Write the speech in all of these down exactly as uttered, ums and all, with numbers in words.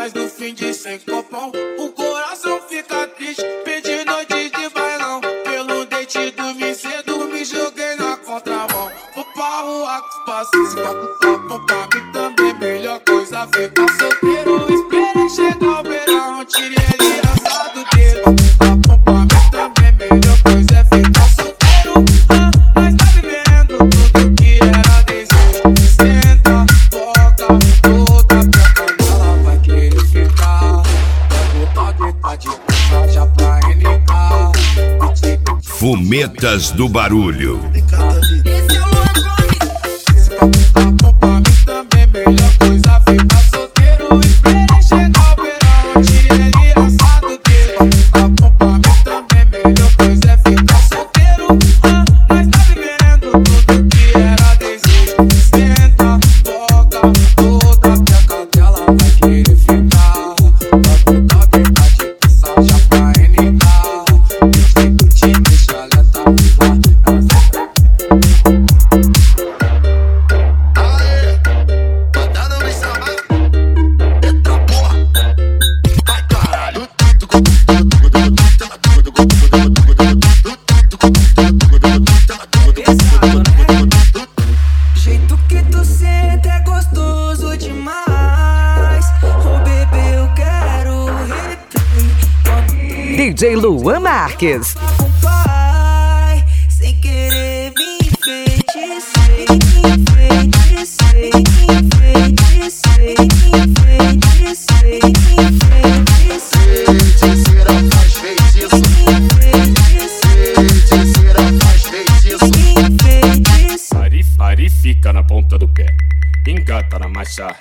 Mas no fim de sem copão, o coração fica triste. Perdi noite de bailão, pelo dente dormi cedo, me joguei na contramão. Vou pra rua com os parceiros, bota papo pra mim também. Melhor coisa ficar solteiro, esperei chegar o verão, tirei ele assado dele. Papo pra mim também, melhor coisa é ficar solteiro. Ah, nós tá vivendo tudo que era desejo. Senta, toca, toda pra ela vai querer ficar. Vai botar de puxar já pra N K. Fumetas do Barulho. Esse é o papo pra mim também, melhor coisa ficar solteiro. Esperei chegar o verão, tirei ele assado dele. Papo pra mim também, melhor coisa é ficar solteiro. Ah, nós tá vivendo tudo que era desejo. Senta, toca, toda peca dela vai querer ficar. Vai botar vontade de passar já pra N K. Vem curtir, deixa ela tá viva. Jeito que tu senta é gostoso demais. Oh bebê, eu quero replay. D J Luan Marques. Pai, sem querer me enfeitiçei, enfeitiçei, enfeitiçei, enfeitiçei, enfeitiçei. Feiticeira faz feitiço. Feiticeira faz feitiço. Ari, Ari fica na ponta do pé, engata na marcha.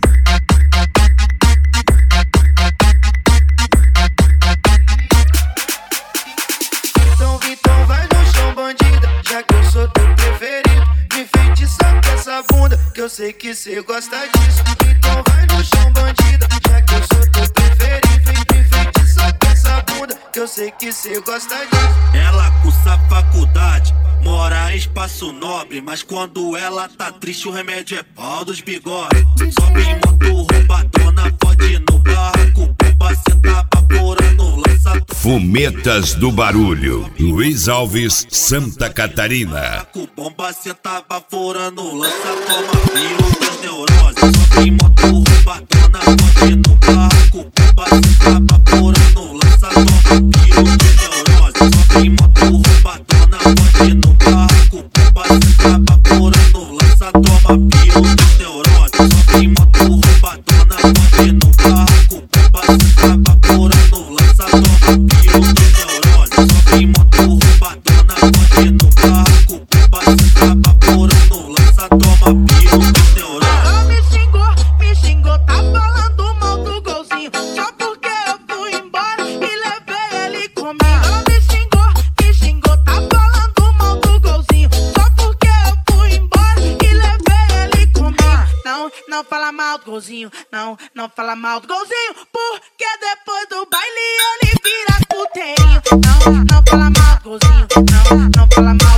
Então, Vitão, vai no chão, bandida, já que eu sou teu preferido. Me enfeitiça com essa bunda, que eu sei que cê gosta disso. Então vai no chão, bandida, já que eu sou teu preferido. Me enfeitiça com essa bunda, que eu sei que cê gosta disso. Ela cursa faculdade, mora em espaço nobre, mas quando ela tá triste o remédio é pau dos bigodes. Sobe em moto roubadona, pode ir no barco, bomba cê tá vaporando, lança tudo. Fumetas do Barulho. Luiz Alves, Santa Catarina. Com bomba cê tá vaporando, lança toma fio das neuroses. Sobe em moto roubadona, pode ir no barco, bomba cê tá vaporando, lança toma fio das neuroses. Sobe em moto roubadona, pode ir no barco, bomba cê tá vaporando, lança toma fio das neuroses. Sobe em moto roubadona, pode ir no barco, bomba cê tá vaporando, lança toma fio das neuroses. Sobe em moto roubadona, pode ir no barco, bomba cê tá vaporando, lança toma fio das neuroses. Ela me xingou, me xingou, tá falando mal do golzinho. Só porque eu fui embora e levei ele comigo. Ela me xingou, me xingou, tá falando mal do golzinho. Só porque eu fui embora e levei ele comigo. Não, não fala mal do golzinho, não, não fala mal do golzinho. Porque depois do baile ele vira puteirinho. Não, não fala mal do golzinho, não, não fala mal.